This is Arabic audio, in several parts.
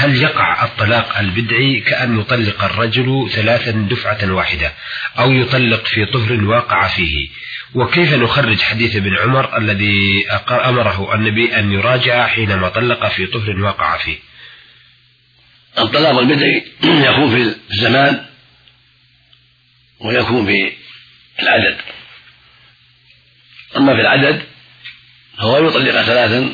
هل يقع الطلاق البدعي كأن يطلق الرجل 3 دفعة واحدة أو يطلق في طهر واقع فيه؟ وكيف نخرج حديث ابن عمر الذي أمره النبي أن يراجع حينما طلق في طهر واقع فيه؟ الطلاق البدعي يكون في الزمان ويكون في العدد. أما في العدد فهو يطلق 3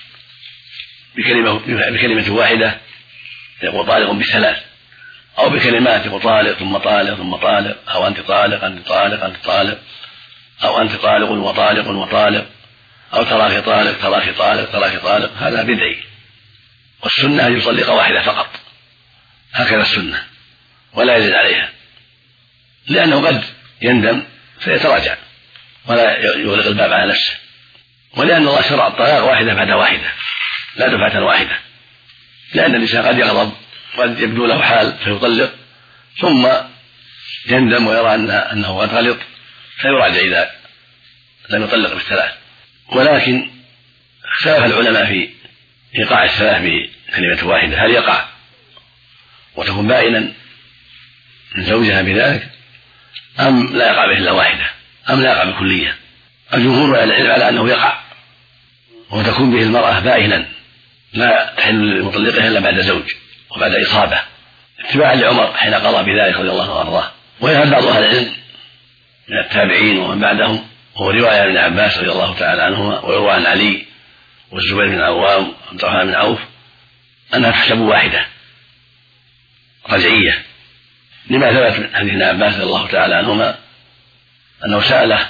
بكلمة واحدة يقول طالق ب3، أو بكلمات يقول طالق ثم طالق ثم طالق، أو أنت طالق أنت طالق أنت طالق، أو أنت طالق وطالق وطالق، أو تراك طالق تراك طالق تراك طالق. هذا بدعي، والسنة أن يطلق واحدة فقط، هكذا السنة، ولا يزيد عليها، لأنه قد يندم فيتراجع ولا يغلق الباب على نفسه، ولأن الله شرع الطلاق واحدة بعد واحدة لا دفعة واحدة، لأن الإنسان قد يغضب وقد يبدو له حال فيطلق ثم يندم ويرى أنه قد غلط فيراجع إذا لم يطلق ب3. ولكن اختلف العلماء في إيقاع 3 بكلمة واحدة، هل يقع وتكون بائنا من زوجها بذلك، أم لا يقع به إلا واحدة، أم لا يقع بكلية؟ الجمهور العلم على أنه يقع وتكون به المرأة بائنا لا تحل لمطلقها إلا بعد زوج وبعد إصابة، اتباعا لعمر حين قضى بذلك رضي الله عنه وأرضاه. ويذهب بعض أهل العلم من التابعين ومن بعدهم، وهو رواية عن ابن عباس رضي الله تعالى عنهما، ويروى عن علي والزبير بن العوام وعبد الرحمن بن عوف، أنها تحسب واحدة رجعية، لما ثبت من حديث ابن عباس رضي الله تعالى عنهما أنه سأله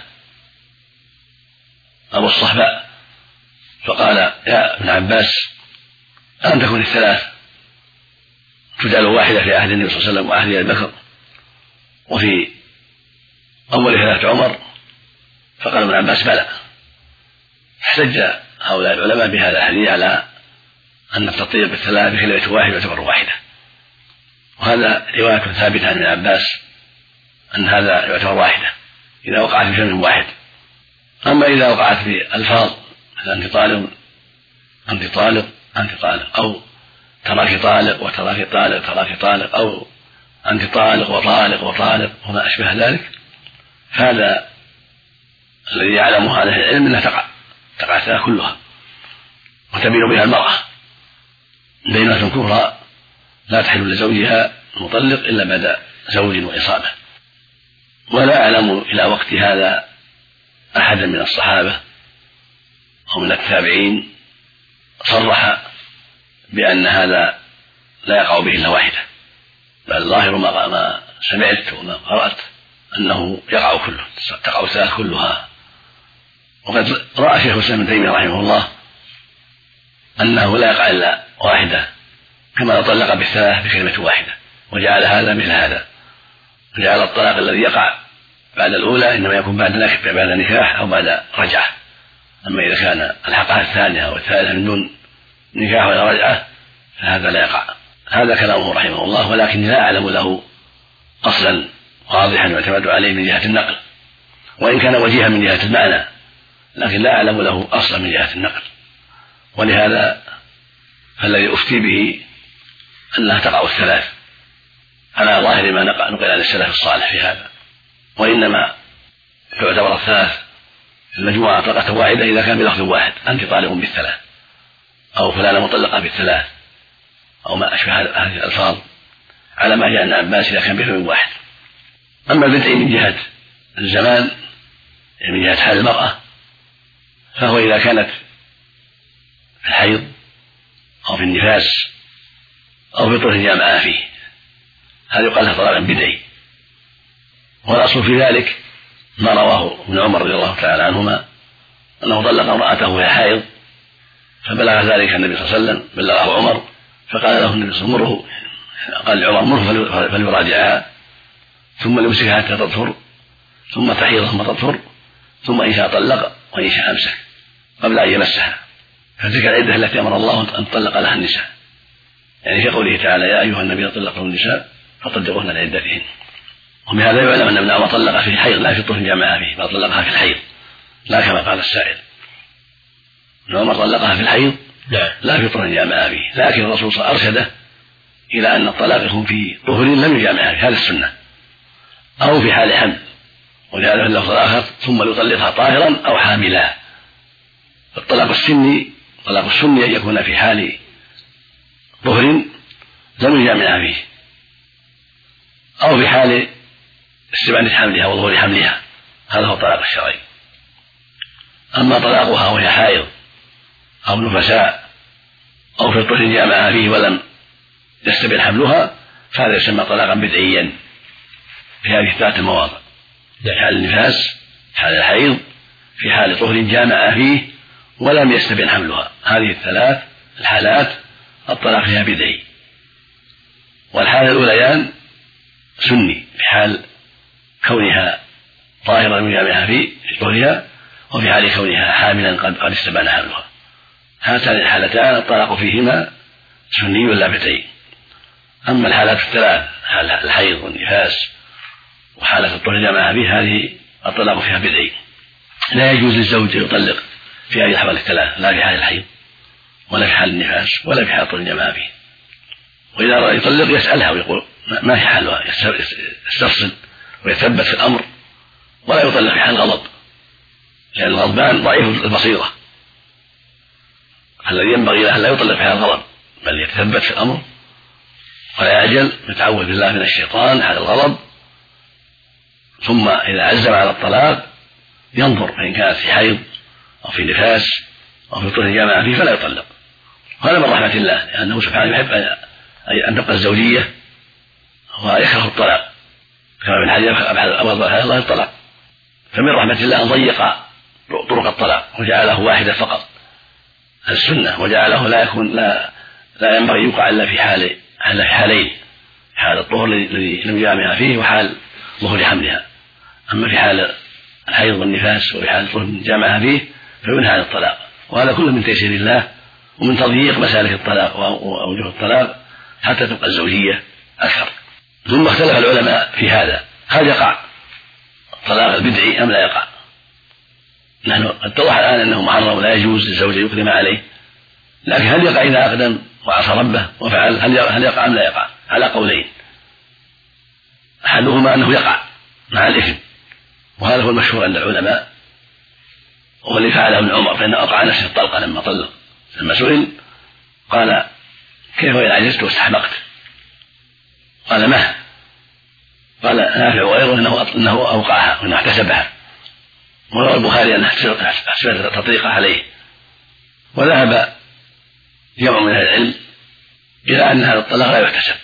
أبو الصهباء فقال: يا ابن عباس، ألم تكن 3 تجعل واحدة في عهد النبي صلى الله عليه وسلم وعهد أبي بكر وفي أول حياة عمر؟ فقال ابن عباس: بلى. احتج هؤلاء العلماء بهذا الحديث على أن التطيب ب3 بكلمة واحدة يعتبر واحدة، وهذا رواية ثابتة عن ابن عباس أن هذا يعتبر واحدة إذا وقعت بكلمة واحد. أما إذا وقعت بألفاظ مثل أنت طالق أنت طالق أنت طالق، أو تراك طالق وتراك طالق تراك طالق، أو أنت طالق وطالق وطالق وما أشبه ذلك، هذا الذي يعلمه أهل العلم أنها تقع 3 كلها، وتبين بها المرأة بينة كبرى لا تحل لزوجها المطلق إلا بعد زوج وإصابة. ولا أعلم إلى وقت هذا أحدا من الصحابة أو من التابعين صرح بأن هذا لا يقع به إلا واحدة، بل الظاهر ما سمعت وما قرأت أنه يقع كله، تقع 3 كلها. وقد رأى شيخ الإسلام ابن تيمية رحمه الله أنه لا يقع إلا واحدة، كما لو طلق ب3 بكلمة واحدة، وجعل هذا مثل هذا، وجعل الطلاق الذي يقع بعد الأولى إنما يكون بعد نكاح أو بعد رجعة. أما إذا كان الحقها الثانية أو الثالثة من دون نكاح ولا رجعة فهذا لا يقع. هذا كلامه رحمه الله، ولكن لا أعلم له أصلا واضحا يعتمد عليه من جهة النقل، وإن كان وجيها من جهة المعنى، لكن لا أعلم له أصلا من جهة النقل. ولهذا فالذي أفتي به أنها تقع 3 على ظاهر ما نقل عن السلف الصالح في هذا، وإنما تعتبر 3 المجموعة طلقة واحدة إذا كان بلفظ واحد: أنت طالق ب3، أو فلانة مطلقة ب3، أو ما أشبه هذه الألفاظ، على ما جاء عن عباس إذا كان بلفظ واحد. أما البدع من جهة الزمان من جهة حال المرأة فهو إذا كانت في الحيض أو في النفاس أو في طهر جامعة فيه، هذا يقال لها طلاق بدعي. والأصل في ذلك ما رواه ابن عمر رضي الله تعالى عنهما أنه طلق امرأته وهي حائض، فبلغ ذلك النبي صلى الله عليه وسلم، بلغه عمر، فقال له النبي صلى الله عليه وسلم: قال لعمر: مره فليراجعها، ثم ليمسكها حتى تطهر، ثم تحيض ثم تطهر، ثم إن شاء طلق وإن شاء أمسك قبل أن يمسها. فتلك العدة التي أمر الله أن تطلق لها النساء، يعني في قوله تعالى: يا أيها النبي طلقتم النساء فطلقوهن لعدتهن. ومن هذا يعلم أن ابن عمر طلق في الحيض لا في طهر جامعة فيه، بل طلقها في الحيض لا كما قال السائل. ابن عمر طلقها في الحيض لا في طهر جامعة فيه، لكن الرسول صلى الله عليه وسلم أرشده إلى أن الطلاق يكون في طهر لم يجامعها في هذا السنة، أو في حال حمل، ولهذا في اللفظ الآخر ثم يطلقها طاهرا أو حاملا. الطلاق السني طلاق السني أن يكون في حال طهر لم يجامعها فيه، أو في حال استبعاد حملها وظهور حملها، هذا هو الطلاق الشرعي. أما طلاقها وهي حائض أو نفساء أو في الطهر جامعها فيه ولم يستبعد حملها فهذا يسمى طلاقا بدعيا في هذه الثلاث المواضع: في حال النفاس، في حال الحيض، في حال طهر جامع فيه ولم يستبعد حملها. هذه الثلاث الحالات الطلاق فيها بدعي. والحالة الأوليان سني في حال كونها طاهرا من جامعها في طهرها، وفي حال كونها حاملا قد استبان حملها. هاتان الحالتان الطلاق فيهما سني لا بدعي. أما الحالات الثلاث، حال الحيض والنفاس وحالة الطهر جامعها به، هذه الطلاق فيها بدعي. لا يجوز للزوج يطلق في هذه الأحوال الثلاث، لا في حال الحيض ولا في حال النفاس ولا في حال الطهر جامعها به. وإذا رأى يطلق يسألها ويقول ما هي حالها، يستفصل ويثبت في الأمر، ولا يطلق في حال الغضب، لأن الغضبان ضعيف البصيرة، الذي ينبغي له لا يطلق في حال الغضب، بل يتثبت في الأمر ولا يعجل، يتعوذ بالله من الشيطان حال الغضب، ثم إذا عزم على الطلاق ينظر فإن كانت في حيض أو في نفاس أو في طهر جامع فيه فلا يطلق. وهذا من رحمة الله، لأنه سبحانه يحب أن تبقى الزوجية ويكره الطلاق، كما في الحديث أبغض الله الطلاق. فمن رحمة الله أن ضيق طرق الطلاق وجعله واحدة فقط السنة، وجعله لا ينبغي يوقع إلا في حالين: حال الطهر الذي لم يجامعها فيه وحال ظهور حملها. أما في حال الحيض والنفاس وفي حال الطهر جامعها فيه فينهى عن الطلاق. وهذا كله من تيسير الله ومن تضييق مسالك الطلاق وأوجه الطلاق حتى تبقى الزوجية أكثر. ثم اختلف العلماء في هذا: هل يقع الطلاق البدعي أم لا يقع؟ نحن اتضح الآن أنه محرم لا يجوز للزوج يقدم عليه، لكن هل يقع إذا أقدم وعصى ربه وفعل؟ هل يقع أم لا يقع؟ على قولين: أحدهما أنه يقع مع الإثم، وهذا هو المشهور عند العلماء، وهو اللي فعله ابن عمر، فإنه أوقع نفسه الطلقة لما طلق. لما سئل قال: كيف إذا عجزت واستحمقت؟ قال: ما؟ قال نافع وغيره انه اوقعها وانه احتسبها. وروى البخاري انها احتسبت تطليقه عليه. وذهب جمع من اهل العلم الى ان هذا الطلاق لا يحتسب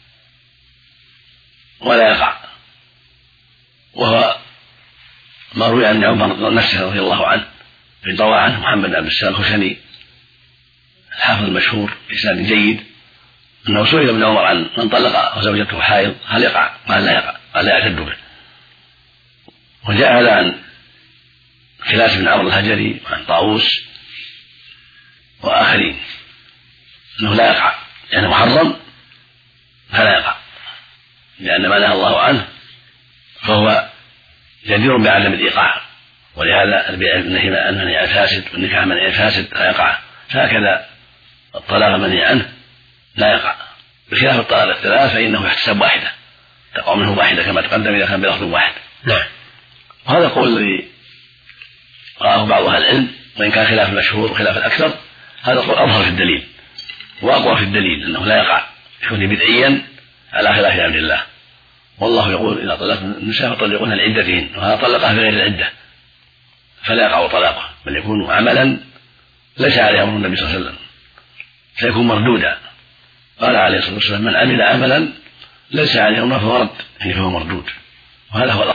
ولا يقع، وهو ما روي عن عمر نفسه رضي الله عنه، في روى عنه محمد بن عبد السلام الخشني الحافظ المشهور بإسناد جيد أنه سئل ابن عمر عن من طلق وزوجته حائض هل يقع؟ قال لا يقع، قال لا يعتد به. وجاء هذا عن خلاف بن عمرو الهجري وعن طاووس وآخرين أنه لا يقع، يعني محرم فلا يقع، لأن ما نهى الله عنه فهو جدير بعدم الإيقاع، ولهذا المنع فاسد والنكاح منع فاسد لا يقع، فهكذا الطلاق منع عنه لا يقع. بخلاف الطلاق الثلاث فإنه يحتسب واحدة، تقع منه واحدة كما تقدم إذا كان بلفظ واحد. نعم. وهذا القول الذي رآه بعض أهل العلم، وإن كان خلاف المشهور وخلاف الأكثر، هذا القول أظهر في الدليل وأقوى في الدليل أنه لا يقع، يكون بدعيا على خلاف أمر الله. والله يقول: إذا طلقتم النساء فطلقوهن لعدتهن، وهذا طلقها في غير العدة فلا يقع طلاقه، بل يكون عملا ليس عليه أمر النبي صلى الله عليه وسلم، فيكون مردودا. قال عليه الصلاة والسلام: من عمل عملا ليس عليه أمر فهو رد، فهو مردود. وهذا هو